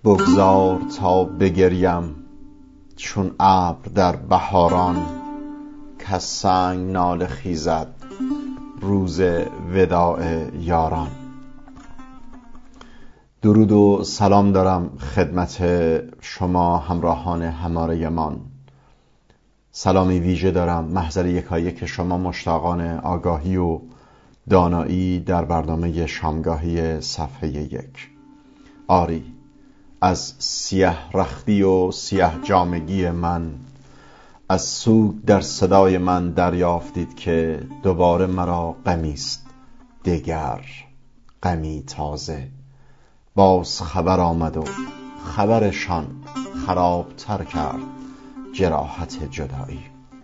بگذار تا بگریم چون ابر در بهاران، کز سنگ ناله خیزد روز وداع یاران. درود و سلام دارم خدمت شما همراهان هماره من. سلامی ویژه دارم محضر یکایک شما مشتاقان آگاهی و دانایی در برنامه شامگاهی صفحه 1. آری، از سیه رختی و سیه جامگی من، از سوگ در صدای من دریافتید که دوباره مرا غمیست دگر، غمی تازه. باز خبر آمد و خبرشان خرابتر کرد جراحت جدایی.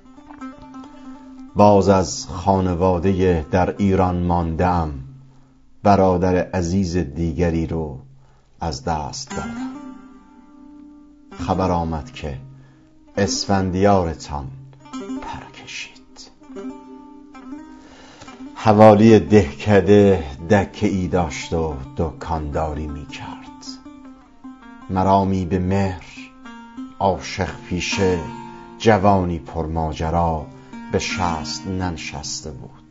باز از خانواده در ایران ماندم، برادر عزیز دیگری رو از دست دادم. خبر آمد که اسفندیارتان پر کشید. حوالی دهکده دکه ای داشت و دکانداری می کرد. مرامی به مهر عاشق پیشه، جوانی پرماجرا به 60 ننشسته بود.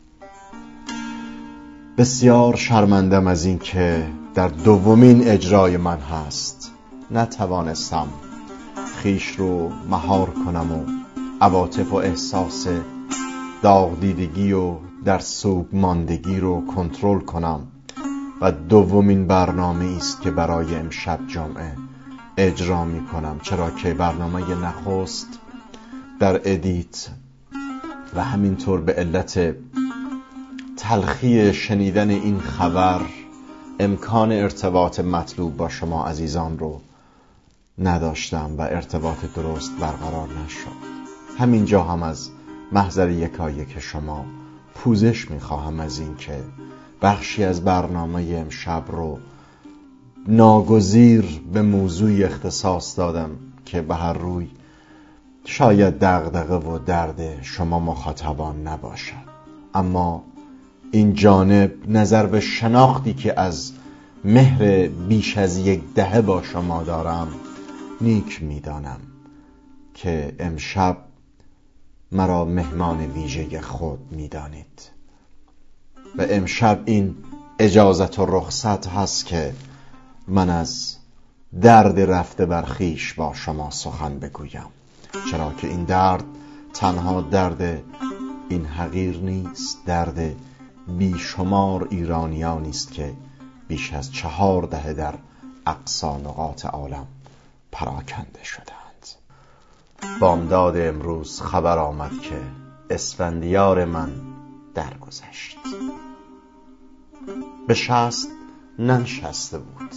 بسیار شرمندم از این که در دومین اجرای من هست نتوانستم خیش رو مهار کنم و عواطف و احساس داغ دیدگی و در سوگ ماندگی رو کنترل کنم و دومین برنامه است که برای امشب جمعه اجرا می کنم، چرا که برنامه نخست در ادیت و همینطور به علت تلخی شنیدن این خبر امکان ارتباط مطلوب با شما عزیزان رو نداشتم و ارتباط درست برقرار نشد. همینجا هم از محضر یکایک شما پوزش میخواهم از این که بخشی از برنامه امشب رو ناگزیر به موضوعی اختصاص دادم که به هر روی شاید دغدغه و درد شما مخاطبان نباشد، اما این جانب نظر به شناختی که از مهر بیش از 1 دهه با شما دارم نیک میدانم که امشب مرا مهمان ویژه خود میدانید و امشب این اجازت و رخصت هست که من از درد رفته بر خویش با شما سخن بگویم، چرا که این درد تنها درد این حقیر نیست، درد بیشمار ایرانیانی است که بیش از 4 دهه در اقصا نقاط عالم پراکنده شدند. بامداد امروز خبر آمد که اسفندیار من درگذشت. به 60 ننشسته بود.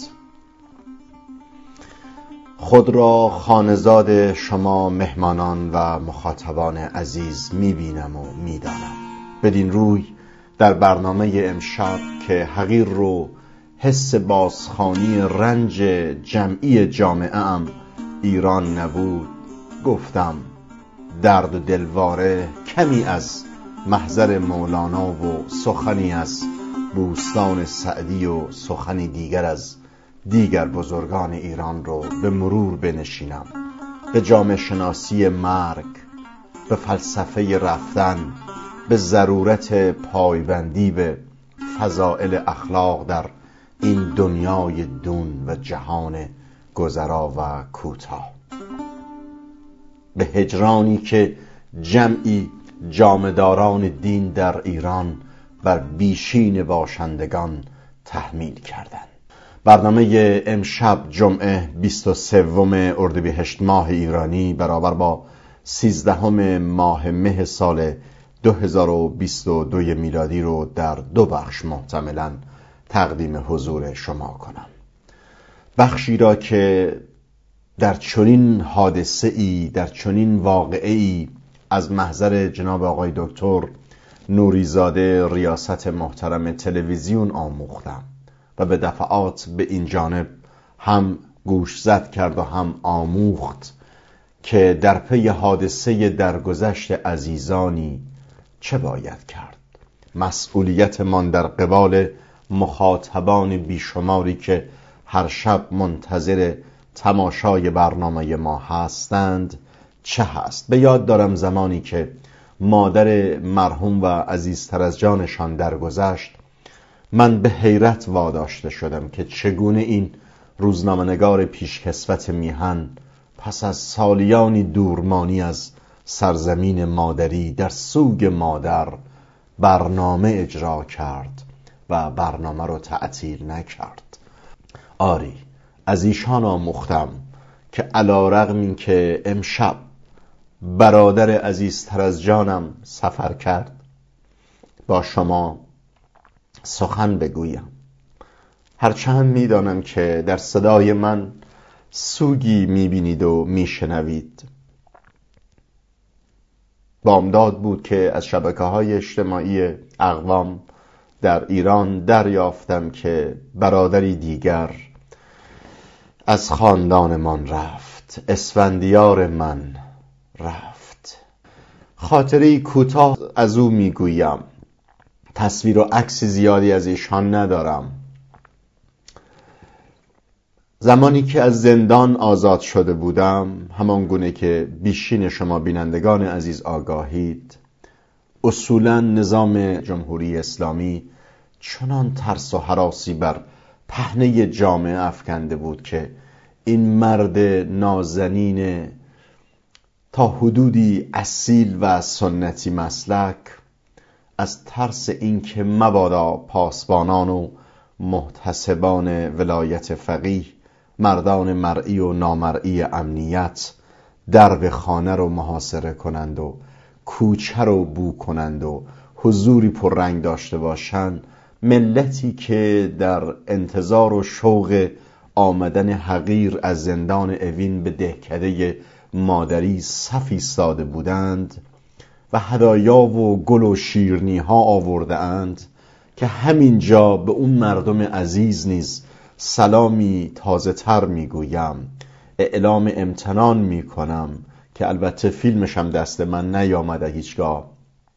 خود را خانزاد شما مهمانان و مخاطبان عزیز میبینم و میدانم. بدین روی در برنامه امشب که حقیر رو حس بازخوانی رنج جمعی جامعه ام ایران نبود، گفتم درد و دلواره کمی از محضر مولانا و سخنی از بوستان سعدی و سخنی دیگر از دیگر بزرگان ایران رو به مرور بنشینم، به جامعه شناسی مرگ، به فلسفه رفتن، به ضرورت پایبندی به فضائل اخلاق در این دنیای دون و جهان گذرا و کوتاه، به هجرانی که جمعی جامه‌داران دین در ایران بر بیشین باشندگان تحمیل کردند. برنامه امشب جمعه 23 اردیبهشت ماه ایرانی برابر با 13 ماه مه سال 2022 میلادی رو در 2 بخش محتملاً تقدیم حضور شما کنم. بخشی را که در چنین حادثه‌ای، در چنین واقعه‌ای از محضر جناب آقای دکتر نوریزاده ریاست محترم تلویزیون آموختم و به دفعات به این جانب هم گوش زد کرد و هم آموخت که در پی حادثه درگذشت عزیزانی چه باید کرد. مسئولیت من در قبال مخاطبان بیشماری که هر شب منتظر تماشای برنامه ما هستند چه هست؟ به یاد دارم زمانی که مادر مرحوم و عزیزتر از جانشان درگذشت، من به حیرت واداشته شدم که چگونه این روزنامه‌نگار پیشکسوت میهن پس از سالیانی دورمانی از سرزمین مادری در سوگ مادر برنامه اجرا کرد و برنامه رو تعطیل نکرد. آری، از ایشان آموختم که علی‌رغم این که امشب برادر عزیزتر از جانم سفر کرد با شما سخن بگویم، هرچند میدانم که در صدای من سوگی میبینید و میشنوید. بامداد بود که از شبکه‌های اجتماعی اقوام در ایران دریافتم که برادری دیگر از خاندانمان رفت، اسفندیار من رفت. خاطره کوتاه از او میگویم، تصویر و عکس زیادی از ایشان ندارم. زمانی که از زندان آزاد شده بودم، همان گونه که بیشین شما بینندگان عزیز آگاهید، اصولا نظام جمهوری اسلامی چنان ترس و هراسی بر پهنه جامعه افکنده بود که این مرد نازنین تا حدودی اصیل و سنتی مسلک از ترس اینکه مبادا پاسبانان و محتسبان ولایت فقیه، مردان مرئی و نامرئی امنیت درب خانه رو محاصره کنند و کوچه رو بو کنند و حضوری پررنگ داشته باشند، ملتی که در انتظار و شوق آمدن حقیر از زندان اوین به دهکده مادری صف ایستاده بودند و هدایا و گل و شیرنی ها آورده اند که همینجا به اون مردم عزیز نیز سلامی تازه تر میگویم، اعلام امتنان میکنم که البته فیلمش هم دست من نیامده هیچگاه.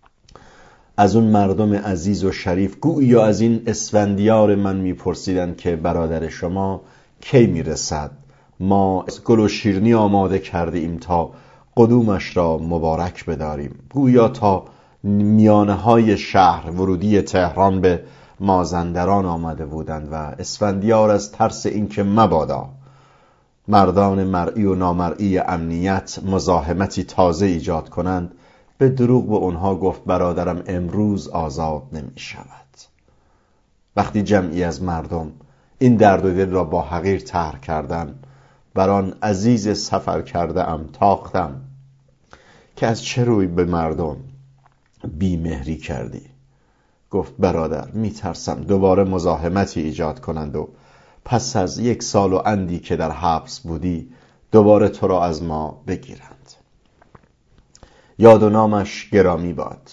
از اون مردم عزیز و شریف گویا از این اسفندیار من میپرسیدند که برادر شما کی میرسد؟ ما گل و شیرنی آماده کرده ایم تا قدومش را مبارک بداریم. گویا تا میانه های شهر ورودی تهران به مازندران آمده بودند و اسفندیار از ترس اینکه مبادا مردان مرئی و نامرئی امنیت مزاحمتی تازه ایجاد کنند، به دروغ به اونها گفت برادرم امروز آزاد نمی شود. وقتی جمعی از مردم این درد و دل را با حقیر طرح کردن، بر آن عزیز سفر کرده ام تاختم که از چه روی به مردم بیمهری کردی. گفت برادر میترسم دوباره مزاحمتی ایجاد کنند و پس از 1 سال و اندی که در حبس بودی دوباره تو را از ما بگیرند. یاد و نامش گرامی باد.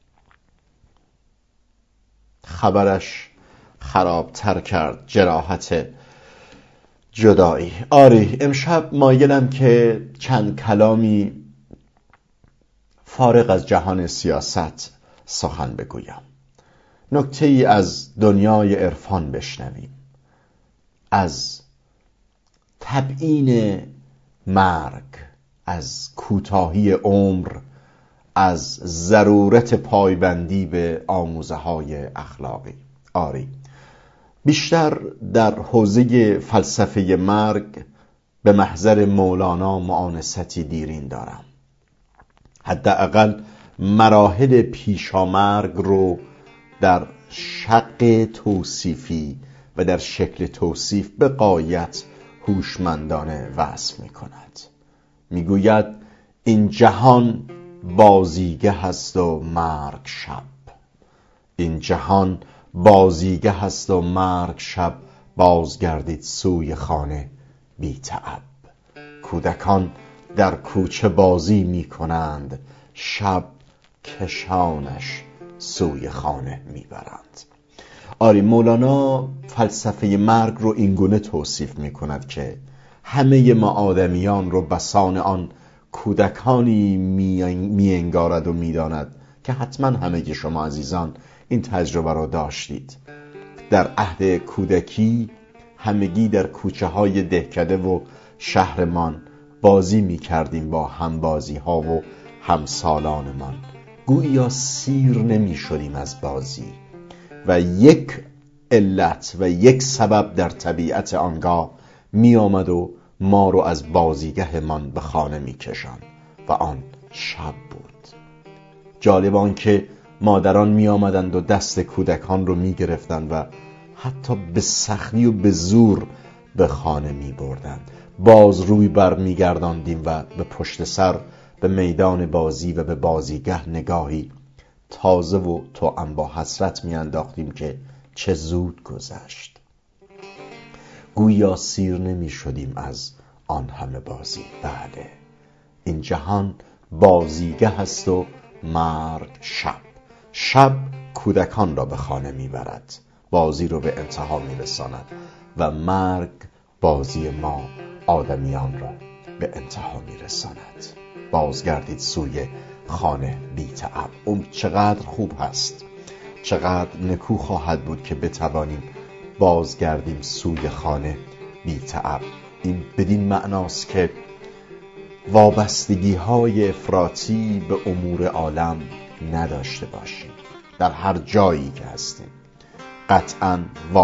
خبرش خرابتر کرد جراحت جدایی. آری، امشب مایلم که چند کلامی فارغ از جهان سیاست سخن بگویم. نکته ای از دنیای عرفان بشنویم، از تبیین مرگ، از کوتاهی عمر، از ضرورت پایبندی به آموزه های اخلاقی. آری، بیشتر در حوزه فلسفه مرگ به محضر مولانا معانستی دیرین دارم. حداقل مراحل پیشامرگ رو در شق توصیفی و در شکل توصیف به غایت هوشمندانه وصف می کند. می گوید این جهان بازیگه هست و مرگ شب. این جهان بازیگه هست و مرگ شب، بازگردید سوی خانه بی تعب. کودکان در کوچه بازی می کنند، شب کشانش سوی خانه می برند. آری، مولانا فلسفه مرگ رو اینگونه توصیف می کند که همه ما آدمیان رو بسان آن کودکانی می انگارد و می داند که حتما همه شما عزیزان این تجربه رو داشتید. در عهد کودکی همگی در کوچه های دهکده و شهرمان بازی می کردیم با همبازی ها و همسالانمان. گویا سیر نمی شدیم از بازی و یک علت و یک سبب در طبیعت آنگاه می آمد و ما رو از بازیگه من به خانه می کشند و آن شب بود. جالب آن که مادران می آمدند و دست کودکان رو می گرفتند و حتی به سختی و به زور به خانه می بردند. باز روی بر می گرداندیم و به پشت سر به میدان بازی و به بازیگه نگاهی تازه و توأم با حسرت می انداختیم که چه زود گذشت. گویا سیر نمی شدیم از آن همه بازی. بله، این جهان بازیگه هست و مرگ شب. شب کودکان را به خانه می برد، بازی رو به انتها می رساند و مرگ بازی ما آدمیان را به انتها می رساند. بازگردید سوی خانه بی تعب. چقدر خوب هست، چقدر نکو خواهد بود که بتوانیم بازگردیم سوی خانه بی تعب. این بدین معناست که وابستگی های افراطی به امور عالم نداشته باشیم. در هر جایی که هستیم قطعاً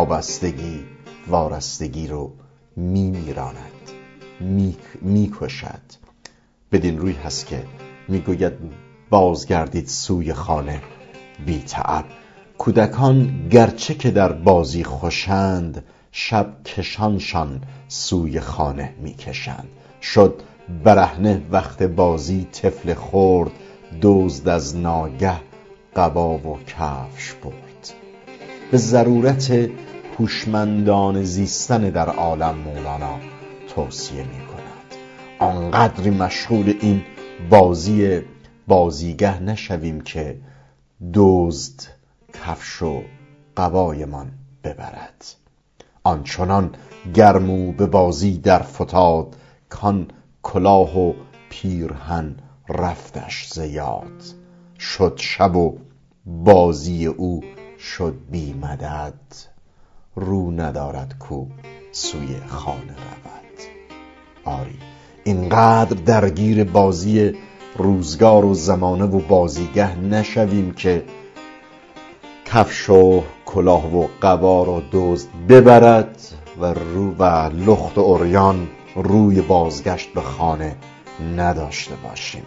وارستگی رو میراند، میکشد. بدین روی هست که میگوید بازگردید سوی خانه بی تعب. کودکان گرچه که در بازی خوشند، شب کشانشان سوی خانه میکشند. شد برهنه وقت بازی طفل خورد، دزد از ناگه قبا و کفش برد. به ضرورت هوشمندان زیستن در عالم مولانا توصیه می کند آنقدری مشغول این بازیگه نشویم که دزد کفش و قبایمان ببرد. آنچنان گرمو به بازی در فتاد، کان کلاه و پیرهن رفتش ز یاد. شد شب و بازی او شد بی مدد، رو ندارد کو سوی خانه رود. آری اینقدر درگیر بازی روزگار و زمانه و بازیگه نشویم که کفش و کلاه و قبا را دزد ببرد و لخت و عریان روی بازگشت به خانه نداشته باشیم.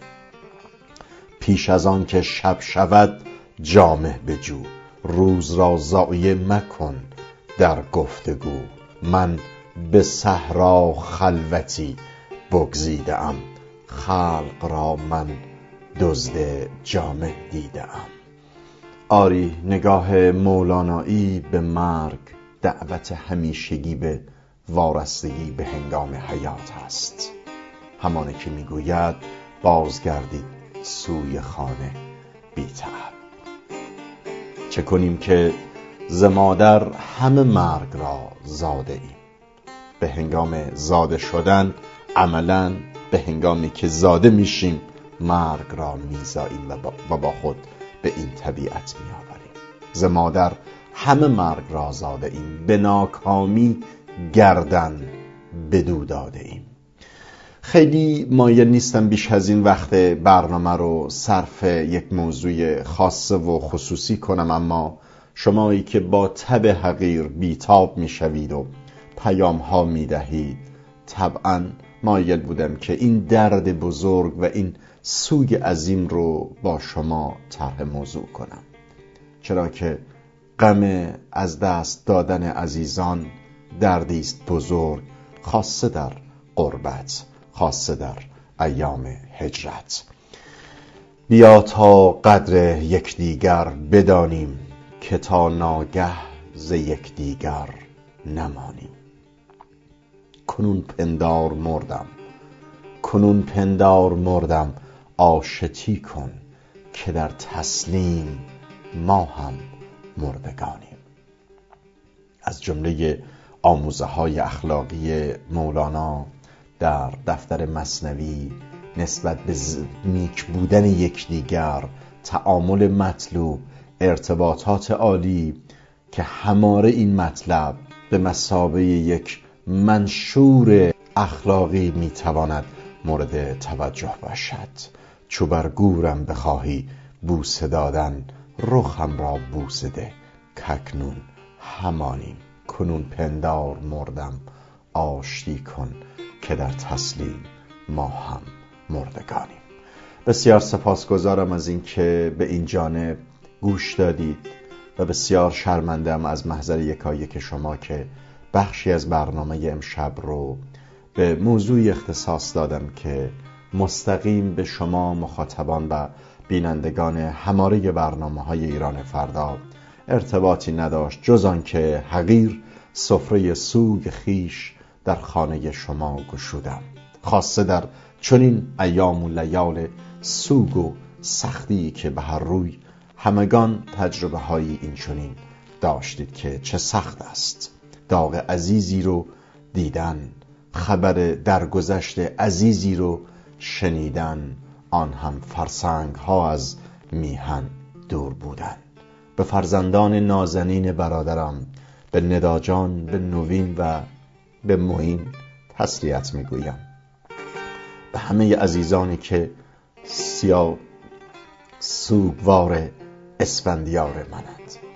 پیش از آن که شب شود جامه بجو، روز را ضایع مکن در گفتگو. من به صحرا خلوتی بگزیده ام، خلق را من دزد جامه دیده ام. آری نگاه مولانایی به مرگ دعوت همیشگی به وارستگی به هنگام حیات است. همانه که میگوید بازگردید سوی خانه بی تعب. چه کنیم که ز مادر همه مرگ را زاده ایم. به هنگام زاده شدن عملاً به هنگامی که زاده میشیم مرگ را میزاییم و با خود به این طبیعت میآوریم. ز مادر همه مرگ را زاده ایم، به ناکامی گردن بدو داده ایم. خیلی مایل نیستم بیش از این وقت برنامه رو صرف یک موضوع خاصه و خصوصی کنم، اما شمایی که با تب حقیر بیتاب میشوید و پیام ها میدهید، طبعا مایل بودم که این درد بزرگ و این سوگ عظیم رو با شما طرح موضوع کنم، چرا که غم از دست دادن عزیزان دردی است بزرگ، خاصه در غربت، خاصه در ایام هجرت. بیا تا قدر یکدیگر بدانیم، که تا ناگه ز یکدیگر نمانیم. کنون پندار مردم آشتی کن، که در تسلیم ما هم مردگانیم. از جمله آموزه های اخلاقی مولانا در دفتر مثنوی نسبت به نیک بودن یکدیگر، تعامل مطلوب، ارتباطات عالی که هماره این مطلب به مثابه یک منشور اخلاقی میتواند مورد توجه باشد. چو بر گورم بخواهی بوسه دادن، رخم را بوسه ده کاکنون همانیم. کنون پندار مردم آشتی کن، که در تسلیم ما هم مردگانیم. بسیار سپاسگزارم از این که به این جانب گوش دادید و بسیار شرمنده‌ام از محضر یکایک شما که بخشی از برنامه امشب رو به موضوعی اختصاص دادم که مستقیم به شما مخاطبان و بینندگان هماره برنامه‌های ایران فردا ارتباطی نداشت، جز آن که حقیر سفره سوگ خیش در خانه شما گشودم، خاصه در چنین ایام و لیال سوگ و سختی که به هر روی همگان تجربه های این چنین داشتید که چه سخت است داغ عزیزی رو دیدن، خبر درگذشت عزیزی رو شنیدن، آن هم فرسنگ ها از میهن دور بودن. به فرزندان نازنین برادرم، به نداجان، به نوین و به معین تسلیت میگویم. به همه عزیزانی که سوگوار اسفندیار منند.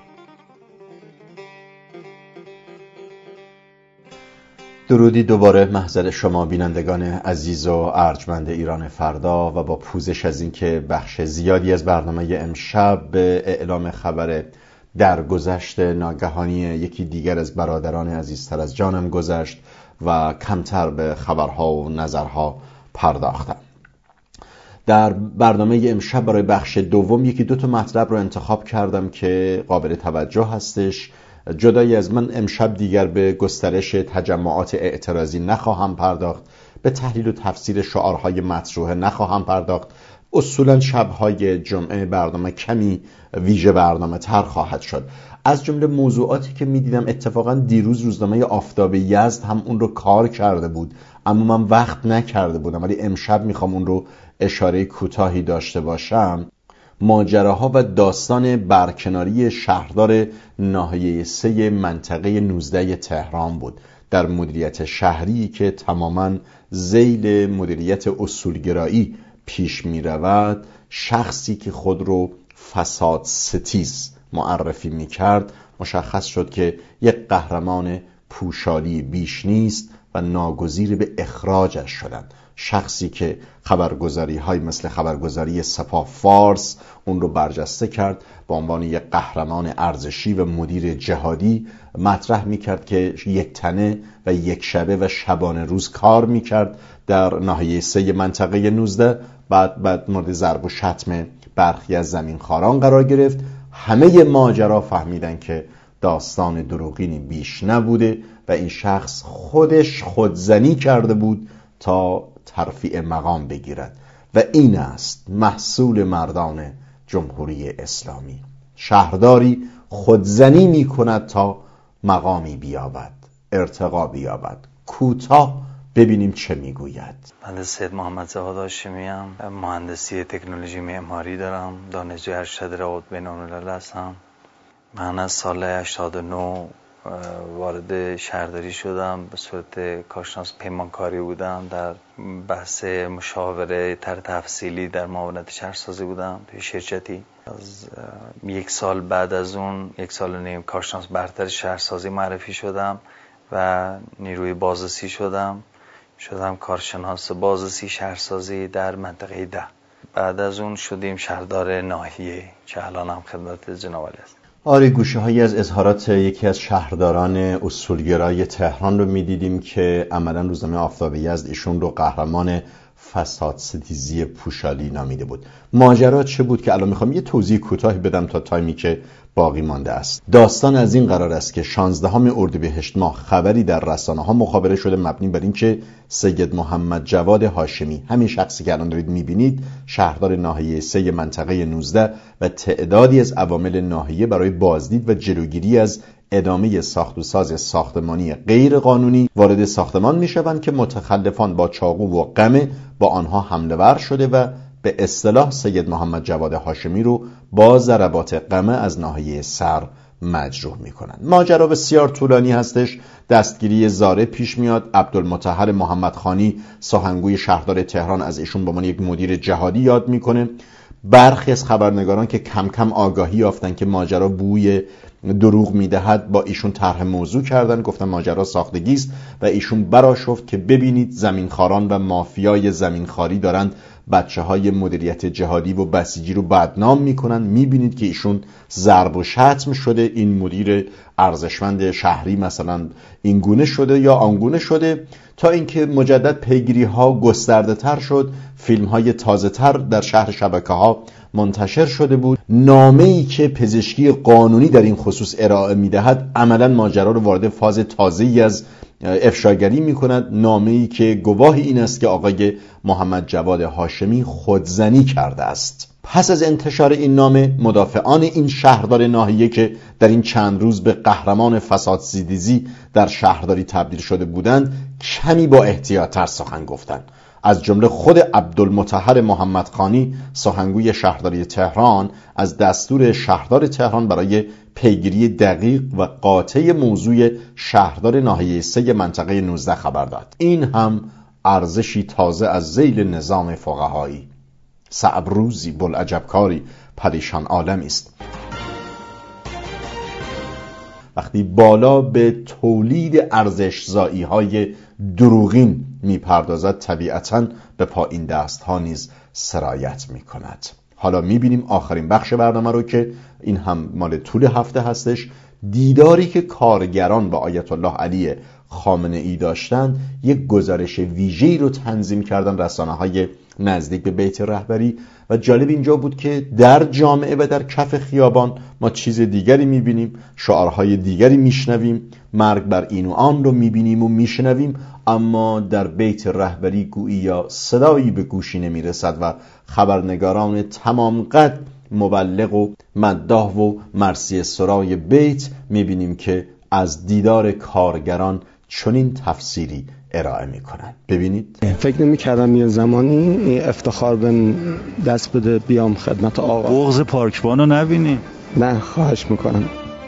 درودی دوباره محضر شما بینندگان عزیز و ارجمند ایران فردا و با پوزش از این که بخش زیادی از برنامه امشب به اعلام خبر درگذشت ناگهانی یکی دیگر از برادران عزیزتر از جانم گذشت و کمتر به خبرها و نظرها پرداختم. در برنامه امشب برای بخش دوم یکی دو تا مطلب رو انتخاب کردم که قابل توجه هستش. جدای از من امشب دیگر به گسترش تجمعات اعتراضی نخواهم پرداخت، به تحلیل و تفسیر شعارهای مطروحه نخواهم پرداخت. اصولا شبهای جمعه برنامه کمی ویژه برنامه تر خواهد شد. از جمله موضوعاتی که میدیدم اتفاقا دیروز روزنامه آفتاب یزد هم اون رو کار کرده بود، اما من وقت نکرده بودم، ولی امشب میخوام اون رو اشاره کوتاهی داشته باشم. ماجراها و داستان برکناری شهردار ناحیه 3 منطقه 19 تهران بود در مدیریت شهری که تماما ذیل مدیریت اصولگرایی پیش می رود. شخصی که خود رو فساد ستیز معرفی می کرد مشخص شد که یک قهرمان پوشالی بیش نیست و ناگزیر به اخراجش شدند. شخصی که خبرگزاری های مثل خبرگزاری سپاه فارس اون رو برجسته کرد، به عنوان یک قهرمان ارزشی و مدیر جهادی مطرح میکرد که یک تنه و یک شبه و شبانه روز کار میکرد در ناحیه 3 منطقه 19. بعد مورد ضرب و شتم برخی از زمینخواران قرار گرفت. همه ماجرا فهمیدن که داستان دروغینی بیش نبوده و این شخص خودش خودزنی کرده بود تا ترفیع مقام بگیرد و این است محصول مردان جمهوری اسلامی. شهرداری خودزنی می کند تا مقامی بیابد، ارتقا بیابد. کوتاه ببینیم چه میگوید. من سید محمد زهاد هاشمی ام، مهندسی تکنولوژی معماری دارم، دانشجوی ارشد روابط بین‌الملل هستم. من از سال 89 وارد شهرداری شدم، به صورت کارشناس پیمانکاری بودم، در بحث مشاوره طرح تفصیلی در معاونت شهرسازی بودم توی شرکتی. از یک سال بعد از اون 1.5 سال کارشناس برتر شهرسازی معرفی شدم و نیروی بازرسی شدم کارشناس بازرسی شهرسازی در منطقه 10. بعد از اون شدیم شهردار ناحیه که الان هم خدمت جناب عالی است. آره، گوشه هایی از اظهارات یکی از شهرداران اصولگرای تهران رو میدیدیم که عملا روزنامه آفتاب یزد ایشون رو قهرمان فساد ستیزی پوشالی نامیده بود. ماجرا چه بود که الان میخوام یه توضیح کوتاهی بدم تا تایمی که باقی مانده است. داستان از این قرار است که 16 اردیبهشت ماه خبری در رسانه ها مخابره شده مبنی بر این که سید محمد جواد هاشمی، همین شخصی که الان دارید میبینید، شهردار ناحیه 3 منطقه 19 و تعدادی از عوامل ناحیه برای بازدید و جلوگیری از ادامه ساخت و ساز ساختمانی غیر قانونی وارد ساختمان میشوند که متخلفان با چاقو و قمه با آنها حمله ور شده و به اصطلاح سید محمد جواد هاشمی رو با ضربات قمه از ناحیه سر مجروح میکنن. ماجرا بسیار طولانی هستش. دستگیری زاره پیش میاد. عبدالمطهر محمدخانی سحنگوی شهردار تهران از ایشون به عنوان یک مدیر جهادی یاد میکنه. برخی از خبرنگاران که کم کم آگاهی یافتن که ماجرا بوی دروغ میدهد با ایشون طرح موضوع کردن، گفتن ماجرا ساختگی است و ایشون برآشفت که ببینید زمینخواران و مافیای زمینخواری دارند بچه‌های مدیریت جهادی و بسیجی رو بدنام میکنن. میبینید که ایشون ضرب و شتم شده، این مدیر ارزشمند شهری مثلا این گونه شده یا آنگونه شده، تا اینکه مجدد پیگیری ها گسترده تر شد. فیلم های تازه تر در شهر شبکه ها منتشر شده بود. نامه‌ای که پزشکی قانونی در این خصوص ارائه میدهد عملا ماجرا رو وارد فاز تازه‌ای از افشاگری میکند. نامه‌ای که گواه این است که آقای محمد جواد هاشمی خودزنی کرده است. پس از انتشار این نامه، مدافعان این شهردار ناحیه که در این چند روز به قهرمان فساد زیدیزی در شهرداری تبدیل شده بودند کمی با احتیاط‌تر سخن گفتند. از جمله خود عبدالمطهر محمدخانی سحنگوی شهرداری تهران از دستور شهردار تهران برای پیگیری دقیق و قاطع موضوع شهردار ناحیه 3 منطقه 19 خبر داد. این هم ارزشی تازه از ذیل نظام فقهایی. صعب روزی بلعجب کاری پریشان عالمی است. وقتی بالا به تولید ارزش‌زایی های دروغین میپردازد، طبیعتاً به پایین دست ها نیز سرایت میکند. حالا میبینیم آخرین بخش برنامه رو که این هم مال طول هفته هستش. دیداری که کارگران با آیت الله علی خامنه ای داشتن، یک گزارش ویژه‌ای رو تنظیم کردن رسانه‌های نزدیک به بیت رهبری و جالب اینجا بود که در جامعه و در کف خیابان ما چیز دیگری میبینیم، شعارهای دیگری میشنویم، مرگ بر این و آن رو میبینیم و میشنویم، اما در بیت رهبری گوییا صدایی به گوشی نمیرسد و خبرنگاران تمام قد مبلغ و مداح و مرثیه سرای بیت میبینیم که از دیدار کارگران چنین تفسیری ارائه میکنن. ببینید. فکر نمی‌کردم یه زمانی افتخار بهم دست بده بیام خدمت آقا. بغض پارکبانو نبینی؟ نه خواهش میکنم.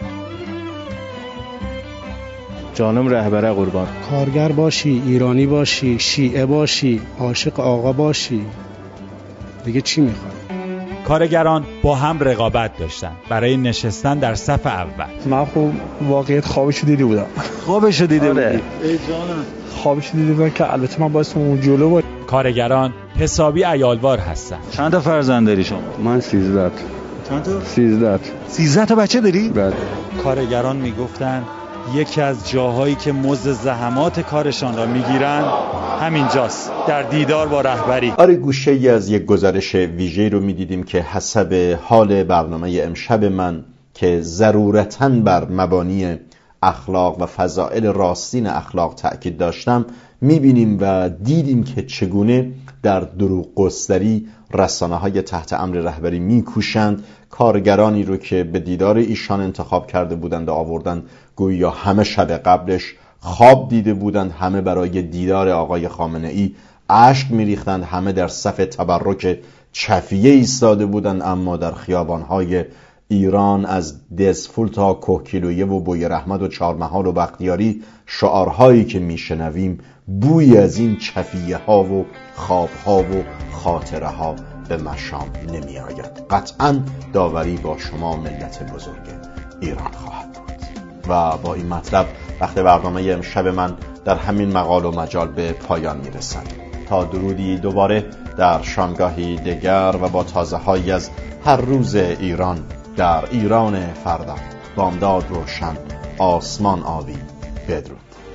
جانم رهبره قربان. کارگر باشی، ایرانی باشی، شیعه باشی، عاشق آقا باشی، دیگه چی میخوای؟ کارگران با هم رقابت داشتن برای نشستن در صف اول. من خوب واقعیت خوابشو دیده بودم. خوابشو دیده بودی؟ ای جانم. خوابشو دیده بودم که البته من باید اون جلو باید. کارگران حسابی عیالوار هستن. چند تا فرزند داری شما؟ من 13 تا. چند تا؟ 13 تا. 13 تا بچه داری؟ بله. کارگران میگفتن یکی از جاهایی که مزد زحمات کارشان را میگیرن همینجاست، در دیدار با رهبری. آره، گوشه‌ای از یک گزارش ویژه‌ای رو میدیدیم که حسب حال برنامه امشب من که ضرورتاً بر مبانی اخلاق و فضائل راستین اخلاق تأکید داشتم، میبینیم و دیدیم که چگونه در دروغ گستری رسانه‌های تحت امر رهبری میکوشند کارگرانی رو که به دیدار ایشان انتخاب کرده بودند و آوردن، گویا همه شب قبلش خواب دیده بودند، همه برای دیدار آقای خامنه ای اشک میریختند، همه در صف تبرک چفیه ایستاده بودند، اما در خیابان‌های ایران از دزفول تا کوهگیلویه و بوی رحمت و چهارمحال و بختیاری شعارهایی که میشنویم بوی از این چفیه ها و خواب ها و خاطره ها به مشام نمی آید. قطعا داوری با شما ملت بزرگ ایران خواهد بود. و با این مطلب وقت برنامه امشب من در همین مقال و مجال به پایان می رسد. تا درودی دوباره در شامگاهی دیگر و با تازه هایی از هر روز ایران در ایران فردا. بامداد روشن، آسمان آبی. بدرود.